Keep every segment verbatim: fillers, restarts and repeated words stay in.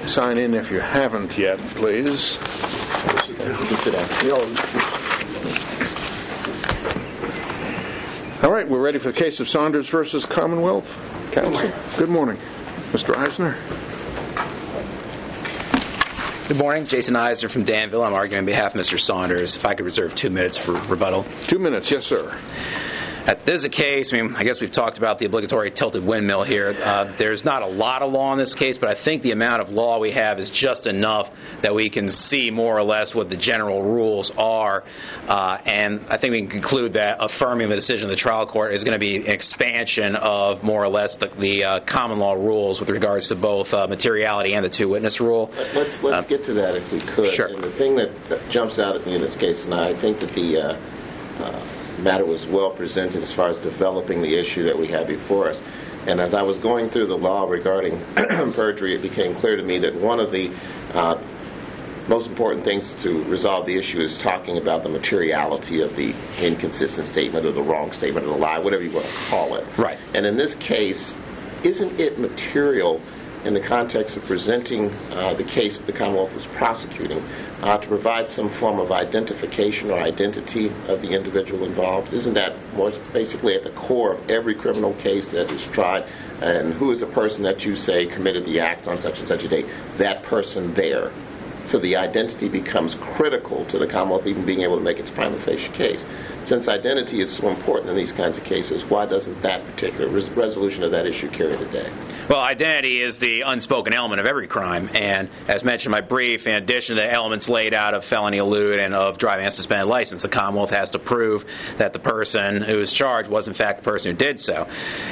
sign in if you haven't yet, please. All right, we're ready for the case of Saunders versus Commonwealth. Counsel, good morning. Mister Eisner. Good morning. Jason Eisner from Danville. I'm arguing on behalf of Mister Saunders. If I could reserve two minutes for rebuttal. Two minutes, yes, sir. Uh, there's a case, I mean, I guess we've talked about the obligatory tilted windmill here. Uh, there's not a lot of law in this case, but I think the amount of law we have is just enough that we can see more or less what the general rules are. Uh, and I think we can conclude that affirming the decision of the trial court is going to be an expansion of more or less the, the uh, common law rules with regards to both uh, materiality and the two-witness rule. Let's, let's uh, get to that if we could. Sure. And the thing that jumps out at me in this case, and I think that the uh, uh, matter was well presented as far as developing the issue that we have before us. And as I was going through the law regarding perjury, it became clear to me that one of the uh, most important things to resolve the issue is talking about the materiality of the inconsistent statement or the wrong statement or the lie, whatever you want to call it. Right. And in this case, isn't it material in the context of presenting uh, the case the Commonwealth was prosecuting uh, to provide some form of identification or identity of the individual involved? Isn't that more basically at the core of every criminal case that is tried? And who is the person that you say committed the act on such and such a date? That person there. So the identity becomes critical to the Commonwealth even being able to make its prima facie case. Since identity is so important in these kinds of cases, why doesn't that particular res- resolution of that issue carry the day? Well, identity is the unspoken element of every crime, and as mentioned in my brief, in addition to the elements laid out of felony elude and of driving a suspended license, the Commonwealth has to prove that the person who is charged was in fact the person who did so.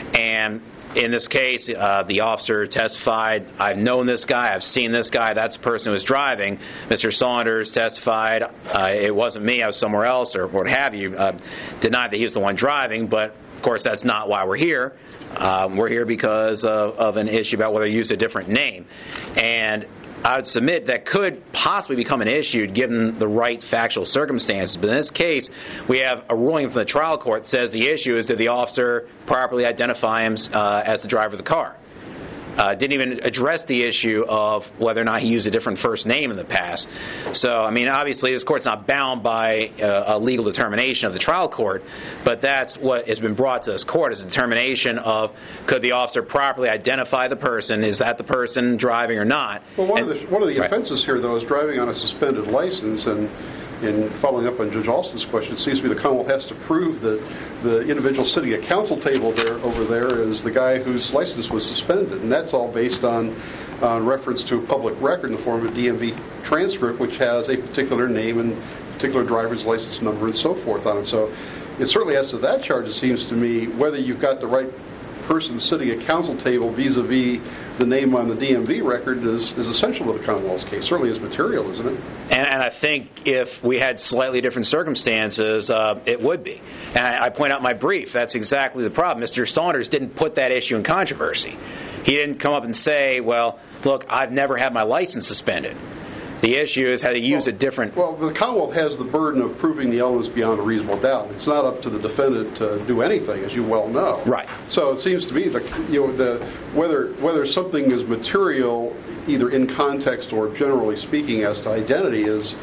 And in this case, uh, the officer testified, I've known this guy, I've seen this guy, that's the person who was driving. Mister Saunders testified, uh, it wasn't me, I was somewhere else, or what have you. Uh, denied that he was the one driving, but of course that's not why we're here. Um, we're here because of, of an issue about whether to use a different name. And I would submit that could possibly become an issue given the right factual circumstances. But in this case, we have a ruling from the trial court that says the issue is did the officer properly identify him uh, as the driver of the car. Uh, didn't even address the issue of whether or not he used a different first name in the past. So, I mean, obviously this court's not bound by uh, a legal determination of the trial court, but that's what has been brought to this court is a determination of could the officer properly identify the person, is that the person driving or not. Well, one, and, of, the, one of the right. offenses here, though, is driving on a suspended license, and in following up on Judge Alston's question, it seems to me the Commonwealth has to prove that the individual sitting at counsel table there over there is the guy whose license was suspended, and that's all based on uh, reference to a public record in the form of a D M V transcript, which has a particular name and particular driver's license number and so forth on it. So it certainly as to that charge, it seems to me, whether you've got the right person sitting at counsel table vis-a-vis the name on the D M V record is, is essential to the Commonwealth's case. Certainly is material, isn't it? And, and I think if we had slightly different circumstances, uh, it would be. And I, I point out in my brief, that's exactly the problem. Mister Saunders didn't put that issue in controversy. He didn't come up and say, well, look, I've never had my license suspended. The issue is how to use well, a different... Well, the Commonwealth has the burden of proving the elements beyond a reasonable doubt. It's not up to the defendant to do anything, as you well know. Right. So it seems to me that you know the whether whether something is material, either in context or generally speaking, as to identity, is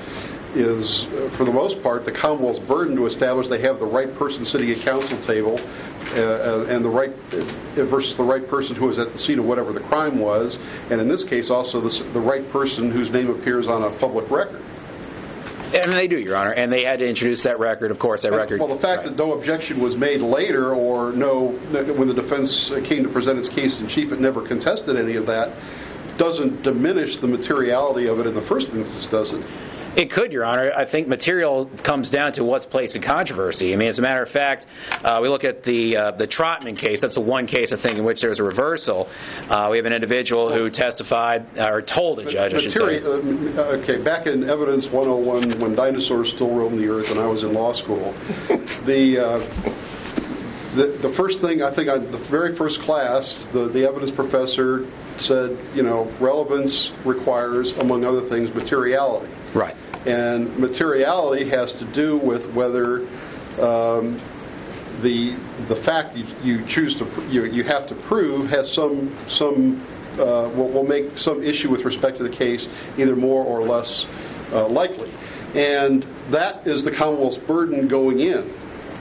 is uh, for the most part the Commonwealth's burden to establish they have the right person sitting at counsel table. Uh, and the right uh, versus the right person who was at the scene of whatever the crime was, and in this case also the, the right person whose name appears on a public record. And they do, Your Honor, and they had to introduce that record, of course, that and, record. Well, the fact right. that no objection was made later, or no, when the defense came to present its case in chief, it never contested any of that, doesn't diminish the materiality of it in the first instance, does it? It could, Your Honor. I think material comes down to what's placed in controversy. I mean, as a matter of fact, uh, we look at the uh, the Trotman case. That's the one case, I think, in which there's a reversal. Uh, we have an individual who testified, or told the judge, I should say. Uh, okay, back in Evidence one oh one, when dinosaurs still roamed the earth and I was in law school, the... Uh, The, the first thing, I think, on the very first class, the, the evidence professor said, you know, relevance requires, among other things, materiality. Right. And materiality has to do with whether um, the the fact you, you choose to you you have to prove has some some uh, will, will make some issue with respect to the case either more or less uh, likely. And that is the Commonwealth's burden going in.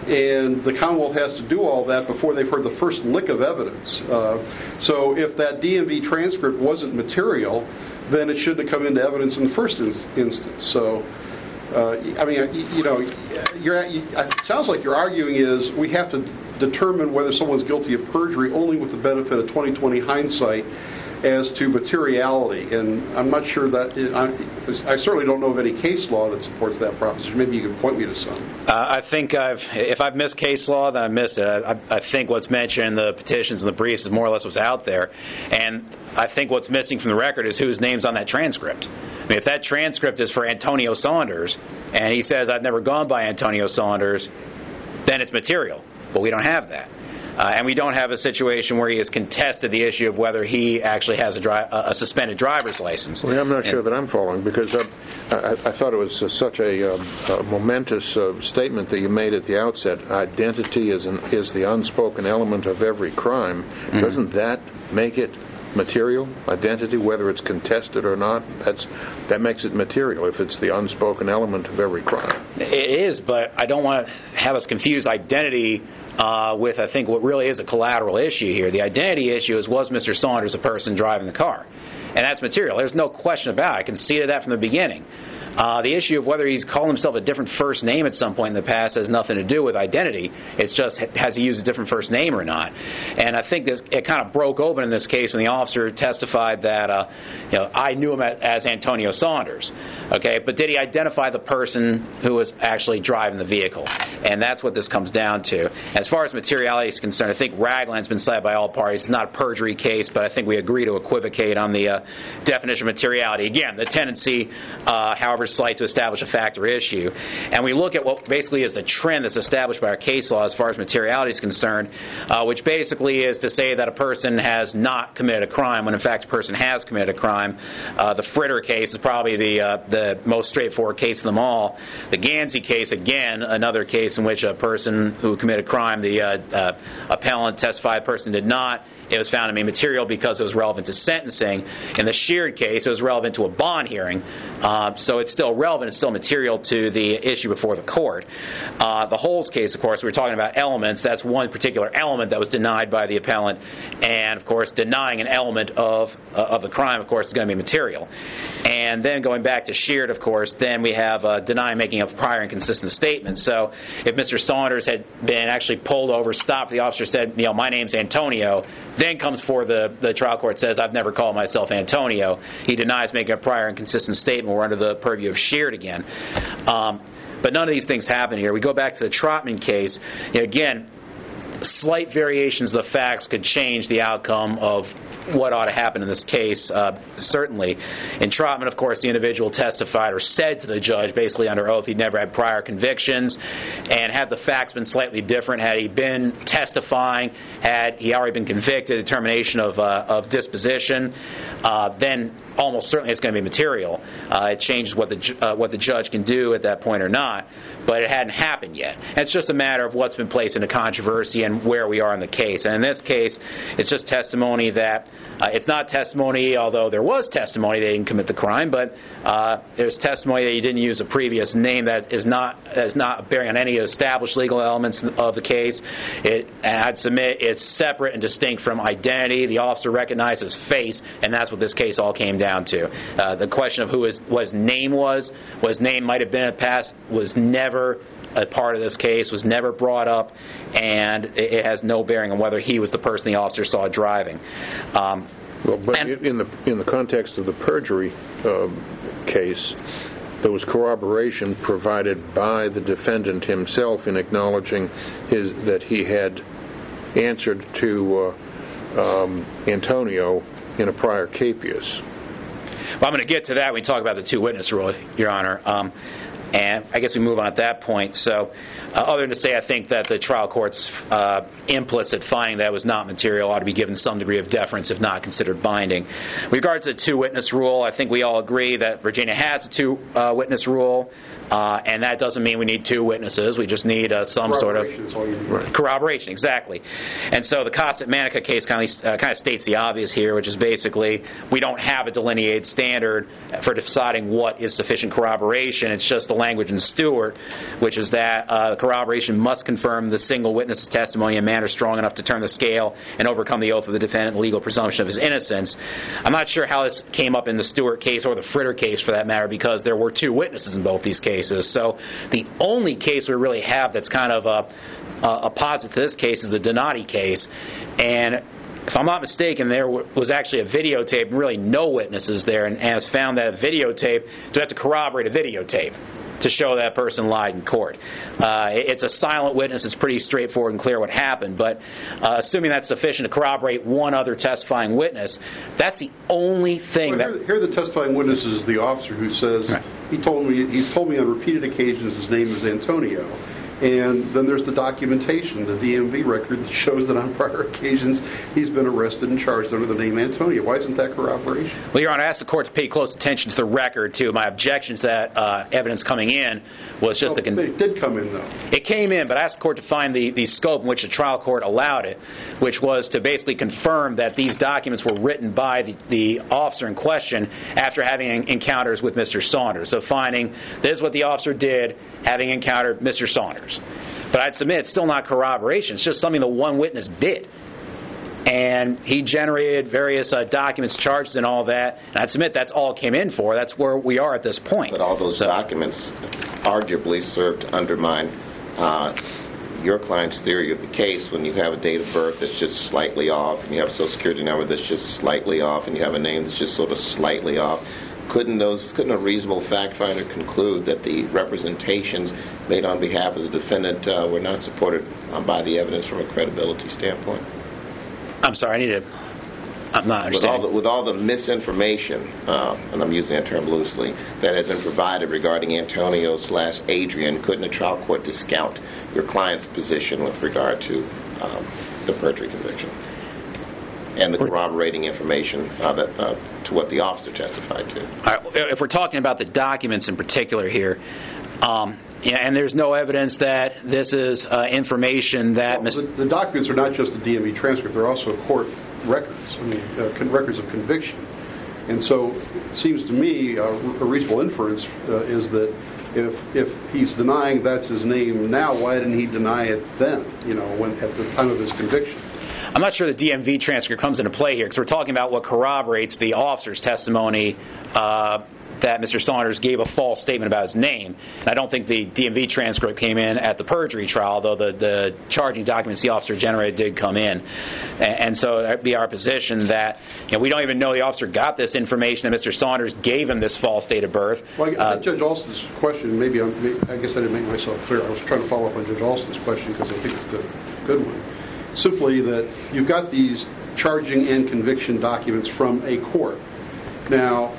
And the Commonwealth has to do all that before they've heard the first lick of evidence. Uh, so if that D M V transcript wasn't material, then it shouldn't have come into evidence in the first in- instance. So, uh, I mean, you know, you're, you, it sounds like you're arguing is we have to determine whether someone's guilty of perjury only with the benefit of twenty twenty hindsight as to materiality. And I'm not sure that, I, I certainly don't know of any case law that supports that proposition. Maybe you can point me to some. Uh, I think I've, if I've missed case law, then I missed it. I, I think what's mentioned in the petitions and the briefs is more or less what's out there. And I think what's missing from the record is whose name's on that transcript. I mean, if that transcript is for Antonio Saunders, and he says, I've never gone by Antonio Saunders, then it's material. But we don't have that. Uh, and we don't have a situation where he has contested the issue of whether he actually has a, dri- a suspended driver's license. Well, I'm not and, sure that I'm following, because I, I, I thought it was uh, such a, uh, a momentous uh, statement that you made at the outset. Identity is, an, is the unspoken element of every crime. Mm-hmm. Doesn't that make it material? Identity, whether it's contested or not, that's that makes it material if it's the unspoken element of every crime. It is, but I don't want to have us confuse identity uh, with, I think, what really is a collateral issue here. The identity issue is, was Mister Saunders a person driving the car? And that's material. There's no question about it. I conceded that from the beginning. Uh, the issue of whether he's called himself a different first name at some point in the past has nothing to do with identity. It's just, has he used a different first name or not? And I think this, it kind of broke open in this case when the officer testified that, uh, you know, I knew him as Antonio Saunders. Okay, but did he identify the person who was actually driving the vehicle? And that's what this comes down to. As far as materiality is concerned, I think Ragland's been cited by all parties. It's not a perjury case, but I think we agree to equivocate on the uh, definition of materiality. Again, the tendency, uh, however slight, to establish a fact or issue. And we look at what basically is the trend that's established by our case law as far as materiality is concerned, uh, which basically is to say that a person has not committed a crime when in fact a person has committed a crime. Uh, the Fritter case is probably the uh, the most straightforward case of them all. The Gansey case, again, another case in which a person who committed a crime, the uh, uh, appellant testified the person did not. It was found to be material because it was relevant to sentencing. In the Sheard case, it was relevant to a bond hearing. Uh, so it's still relevant. It's still material to the issue before the court. Uh, the Holes case, of course, we were talking about elements. That's one particular element that was denied by the appellant. And, of course, denying an element of uh, of the crime, of course, is going to be material. And then going back to Sheard, of course, then we have uh, denying making of prior inconsistent statements. So if Mister Saunders had been actually pulled over, stopped, the officer said, you know, my name's Antonio, then comes forward the, the trial court says, I've never called myself Antonio. He denies making a prior inconsistent statement. We're under the purview of Sheard again. Um, but none of these things happen here. We go back to the Trotman case. Again, slight variations of the facts could change the outcome of what ought to happen in this case, uh, certainly. In Trotman, of course, the individual testified or said to the judge, basically under oath, he'd never had prior convictions. And had the facts been slightly different, had he been testifying, had he already been convicted, determination of, uh, of disposition, uh, then almost certainly it's going to be material. Uh, it changes what the uh, what the judge can do at that point or not, but it hadn't happened yet. And it's just a matter of what's been placed into controversy and where we are in the case. And in this case, it's just testimony that uh, it's not testimony, although there was testimony they didn't commit the crime, but uh, there's testimony that he didn't use a previous name that is not is not bearing on any established legal elements of the case. It, I'd submit it's separate and distinct from identity. The officer recognized his face, and that's what this case all came down to. Uh, the question of who his, what his name was, what his name might have been in the past, was never a part of this case, was never brought up, and it, it has no bearing on whether he was the person the officer saw driving. Um, well, but and, in the in the context of the perjury uh, case, there was corroboration provided by the defendant himself in acknowledging his that he had answered to uh, um, Antonio in a prior capias. Well, I'm going to get to that when we talk about the two-witness rule, Your Honor. Um, And I guess we move on at that point. So uh, other than to say I think that the trial court's uh, implicit finding that it was not material ought to be given some degree of deference, if not considered binding. With regard to the two-witness rule, I think we all agree that Virginia has a two-witness rule, uh, and that doesn't mean we need two witnesses. We just need uh, some sort of right. corroboration, exactly. And so the Cosset-Manica case kind of, uh, kind of states the obvious here, which is basically we don't have a delineated standard for deciding what is sufficient corroboration. It's just the language in Stewart, which is that uh, corroboration must confirm the single witness's testimony in a manner strong enough to turn the scale and overcome the oath of the defendant and legal presumption of his innocence. I'm not sure how this came up in the Stewart case or the Fritter case, for that matter, because there were two witnesses in both these cases. So the only case we really have that's kind of a, a, a posit to this case is the Donati case. And if I'm not mistaken, there was actually a videotape, really no witnesses there, and has found that a videotape, to have to corroborate a videotape to show that person lied in court. Uh, it's a silent witness. It's pretty straightforward and clear what happened. But uh, assuming that's sufficient to corroborate one other testifying witness, that's the only thing well, that... Here, here the testifying witness is the officer who says, right. he told me he's told me on repeated occasions his name is Antonio. And then there's the documentation, the D M V record, that shows that on prior occasions he's been arrested and charged under the name Antonio. Why isn't that corroboration? Well, Your Honor, I asked the court to pay close attention to the record, too. My objection to that uh, evidence coming in was just well, the... Con- it did come in, though. It came in, but I asked the court to find the, the scope in which the trial court allowed it, which was to basically confirm that these documents were written by the, the officer in question after having encounters with Mister Saunders. So finding this is what the officer did, having encountered Mister Saunders. But I'd submit it's still not corroboration. It's just something the one witness did. And he generated various uh, documents, charges, and all that. And I'd submit that's all it came in for. That's where we are at this point. But all those so, documents arguably serve to undermine uh, your client's theory of the case when you have a date of birth that's just slightly off, and you have a Social Security number that's just slightly off, and you have a name that's just sort of slightly off. Couldn't those? Couldn't a reasonable fact finder conclude that the representations made on behalf of the defendant uh, were not supported um, by the evidence from a credibility standpoint? I'm sorry, I need to. I'm not understanding. With all the, with all the misinformation, uh, and I'm using that term loosely, that has been provided regarding Antonio slash Adrian, couldn't a trial court discount your client's position with regard to um, the perjury conviction and the corroborating information uh, that uh, to what the officer testified to? All right, if we're talking about the documents in particular here, um, yeah, and there's no evidence that this is uh, information that... Well, the, the documents are not just the D M V transcript, they're also court records, I mean, uh, con- records of conviction. And so it seems to me uh, a reasonable inference uh, is that if if he's denying that's his name now, why didn't he deny it then, you know, when at the time of his conviction? I'm not sure the D M V transcript comes into play here, because we're talking about what corroborates the officer's testimony uh, that Mister Saunders gave a false statement about his name. And I don't think the D M V transcript came in at the perjury trial, though the, the charging documents the officer generated did come in. And, and so that would be our position that, you know, we don't even know the officer got this information that Mister Saunders gave him this false date of birth. Well, I, uh, Judge Alston's question, maybe I'm, I guess I didn't make myself clear. I was trying to follow up on Judge Alston's question because I think it's a good one. Simply that you've got these charging and conviction documents from a court. Now,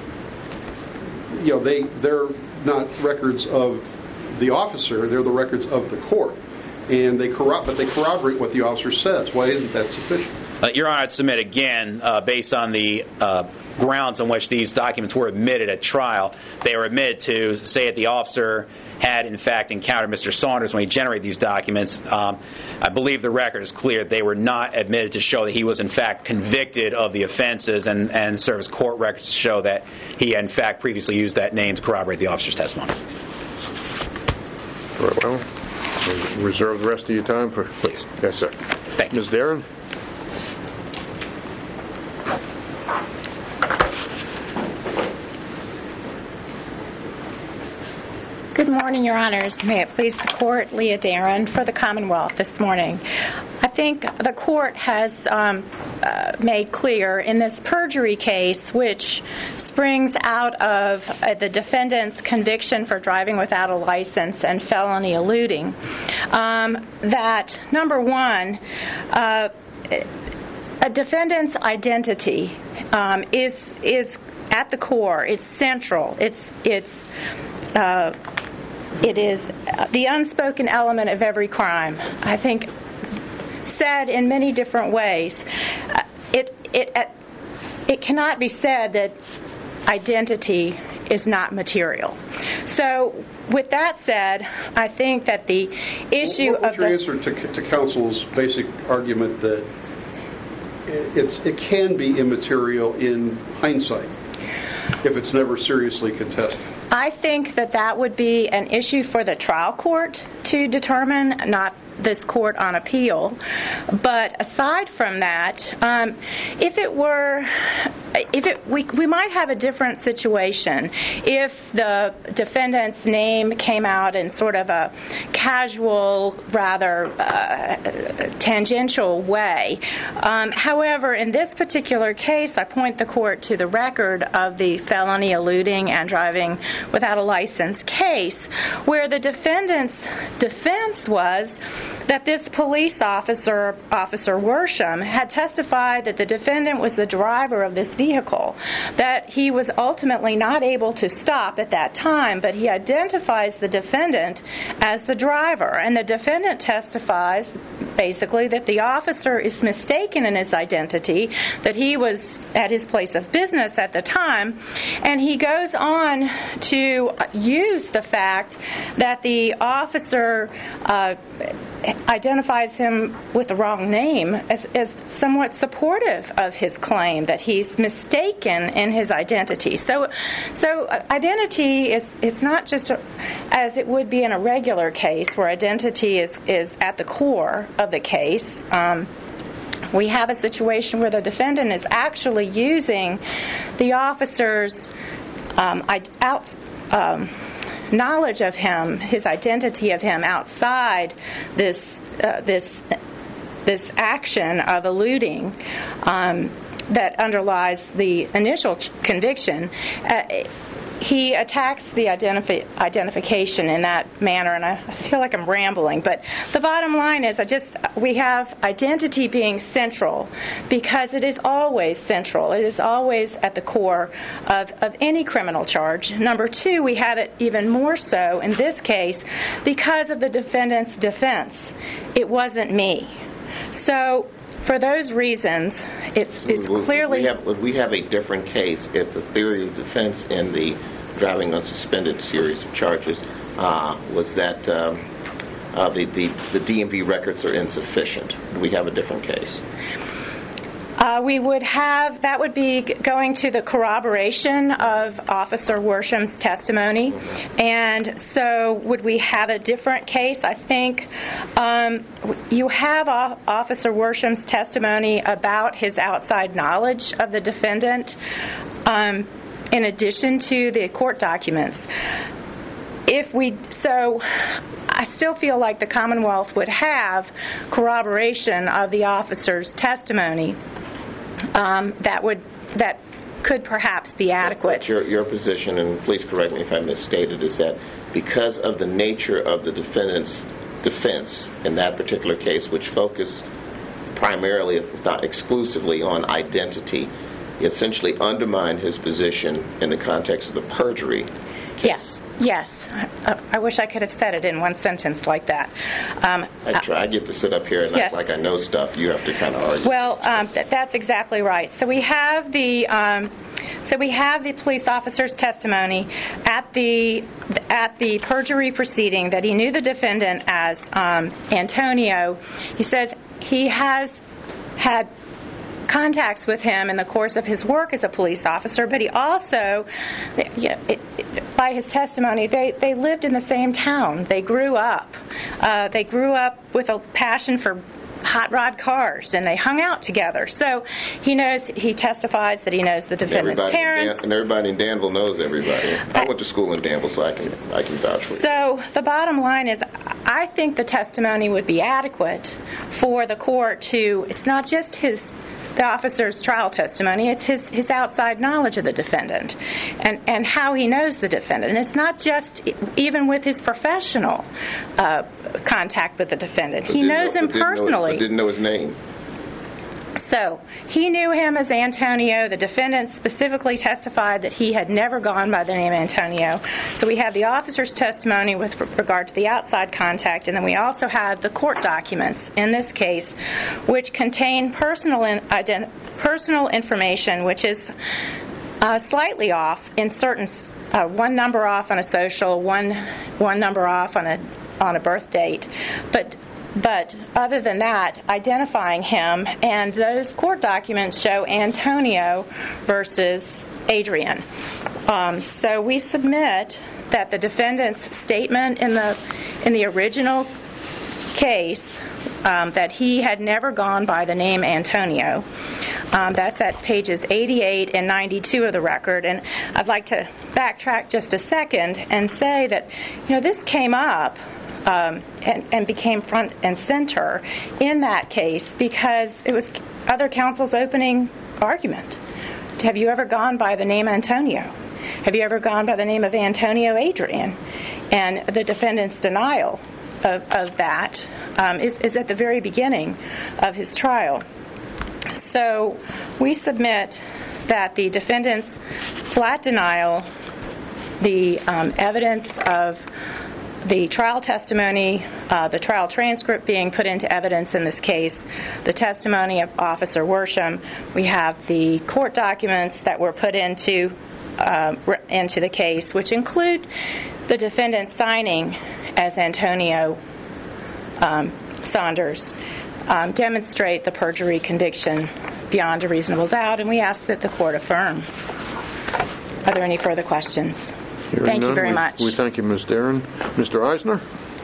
you know, they, they're not records of the officer, they're the records of the court. And they corro- but they corroborate what the officer says. Why isn't that sufficient? Uh, Your Honor, I'd submit again, uh, based on the uh, grounds on which these documents were admitted at trial, they were admitted to say that the officer had, in fact, encountered Mister Saunders when he generated these documents. Um, I believe the record is clear. They were not admitted to show that he was, in fact, convicted of the offenses, and, and serve as court records to show that he had, in fact, previously used that name to corroborate the officer's testimony. Very well. We'll reserve the rest of your time for... Please. Yes, sir. Thank you. Miz Darren? Good morning, Your Honors. May it please the Court, Leah Darren for the Commonwealth this morning. I think the Court has um, uh, made clear in this perjury case, which springs out of uh, the defendant's conviction for driving without a license and felony eluding, um, that, number one, uh, a defendant's identity um, is is at the core. It's central. It's it's uh, it is the unspoken element of every crime. I think said in many different ways. Uh, it it uh, it cannot be said that identity is not material. So, with that said, I think that the issue what, what's of your the answer to, to counsel's basic argument that it's it can be immaterial in hindsight if it's never seriously contested? I think that that would be an issue for the trial court to determine, not this court on appeal. But aside from that, um, if it were, if it we we might have a different situation if the defendant's name came out in sort of a casual, rather uh, tangential way. Um, however, in this particular case, I point the court to the record of the felony eluding and driving without a license case, where the defendant's defense was that this police officer, Officer Worsham, had testified that the defendant was the driver of this vehicle, that he was ultimately not able to stop at that time, but he identifies the defendant as the driver. And the defendant testifies, basically, that the officer is mistaken in his identity, that he was at his place of business at the time, and he goes on to use the fact that the officer uh, identifies him with the wrong name as, as somewhat supportive of his claim that he's mistaken in his identity. So, so uh, identity is it's not just a, as it would be in a regular case where identity is, is at the core of the case. Um, we have a situation where the defendant is actually using the officer's um, out. Um, knowledge of him, his identity of him outside this uh, this this action of eluding um, that underlies the initial ch- conviction. Uh, he attacks the identifi- identification in that manner, and I feel like I'm rambling, but the bottom line is I just we have identity being central because it is always central. It is always at the core of, of any criminal charge. Number two, we have it even more so in this case because of the defendant's defense. It wasn't me. So for those reasons, it's it's would, clearly... Would we, have, would we have a different case if the theory of defense in the driving on suspended series of charges uh, was that um, uh, the, the, the D M V records are insufficient? Would we have a different case? Uh, we would have, that would be going to the corroboration of Officer Worsham's testimony. And so would we have a different case? I think um, you have o- Officer Worsham's testimony about his outside knowledge of the defendant um, in addition to the court documents. If we, so I still feel like the Commonwealth would have corroboration of the officer's testimony. Um, that would that could perhaps be adequate. Your, your position, and please correct me if I misstated, is that because of the nature of the defendant's defense in that particular case, which focused primarily, if not exclusively, on identity, essentially undermined his position in the context of the perjury case. Yes, yes. I, I wish I could have said it in one sentence like that. Um, I try. I get to sit up here and yes. act like I know stuff. You have to kind of argue. Well, um, th- that's exactly right. So we have the um, so we have the police officer's testimony at the at the perjury proceeding that he knew the defendant as um, Antonio. He says he has had contacts with him in the course of his work as a police officer, but he also, yeah, it, it, by his testimony, they, they lived in the same town. They grew up. Uh, they grew up with a passion for hot rod cars, and they hung out together. So he knows, he testifies that he knows the defendant's everybody parents. In Dan- and everybody in Danville knows everybody. I went to school in Danville, so I can I can vouch for you. So the bottom line is, I think the testimony would be adequate for the court to, it's not just his the officer's trial testimony, it's his, his outside knowledge of the defendant and, and how he knows the defendant. And it's not just even with his professional uh, contact with the defendant. But he knows know, him but didn't personally. Know, but didn't know his name. So he knew him as Antonio. The defendant specifically testified that he had never gone by the name Antonio. So we have the officer's testimony with regard to the outside contact, and then we also have the court documents in this case, which contain personal in, ident, personal information, which is uh, slightly off in certain uh, one number off on a social, one one number off on a on a birth date, but. But other than that, identifying him, and those court documents show Antonio versus Adrian. Um, so we submit that the defendant's statement in the in the original case um, that he had never gone by the name Antonio. Um, that's at pages eighty-eight and ninety-two of the record. And I'd like to backtrack just a second and say that, you know, this came up Um, and, and became front and center in that case because it was other counsel's opening argument. Have you ever gone by the name Antonio? Have you ever gone by the name of Antonio Adrian? And the defendant's denial of, of that um, is, is at the very beginning of his trial. So we submit that the defendant's flat denial, the um, evidence of the trial testimony, uh, the trial transcript being put into evidence in this case, the testimony of Officer Worsham, we have the court documents that were put into uh, into the case, which include the defendant signing as Antonio um, Saunders, um, demonstrate the perjury conviction beyond a reasonable doubt, and we ask that the court affirm. Are there any further questions? Hearing Thank none, you very we, much. We thank you, Miz Darren. Mister Eisner?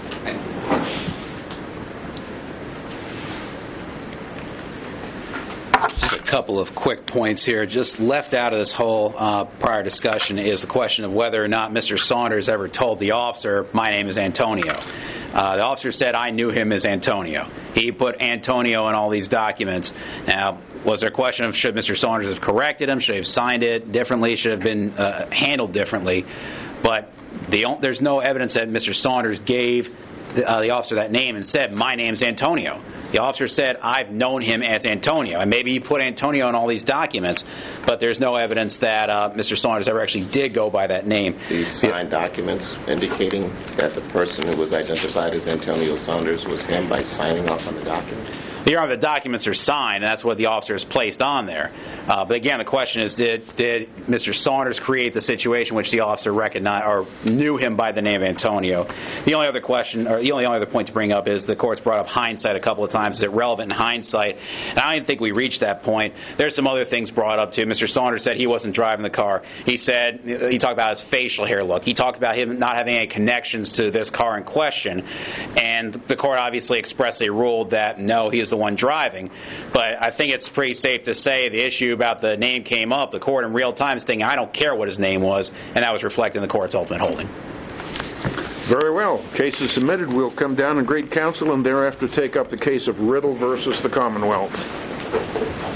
Just a couple of quick points here. Just left out of this whole uh, prior discussion is the question of whether or not Mister Saunders ever told the officer, my name is Antonio. Uh, the officer said, I knew him as Antonio. He put Antonio in all these documents. Now, was there a question of should Mister Saunders have corrected him? Should he have signed it differently? Should have been uh, handled differently? But the, there's no evidence that Mister Saunders gave the, uh, the officer that name and said, my name's Antonio. The officer said, I've known him as Antonio. And maybe he put Antonio in all these documents, but there's no evidence that uh, Mister Saunders ever actually did go by that name. These signed documents indicating that the person who was identified as Antonio Saunders was him by signing off on the document? Your Honor, the documents are signed, and that's what the officer has placed on there. Uh, but again, the question is, did did Mister Saunders create the situation which the officer recognized or knew him by the name of Antonio? The only other question, or the only other point to bring up is the court's brought up hindsight a couple of times. Is it relevant in hindsight? And I don't even think we reached that point. There's some other things brought up too. Mister Saunders said he wasn't driving the car. He said he talked about his facial hair look. He talked about him not having any connections to this car in question, and the court obviously expressly ruled that no, he is the one driving. But I think it's pretty safe to say the issue about the name came up. The court in real time is thinking, I don't care what his name was, and that was reflected in the court's ultimate holding. Very well. Case is submitted. We'll come down and greet counsel and thereafter take up the case of Riddle versus the Commonwealth.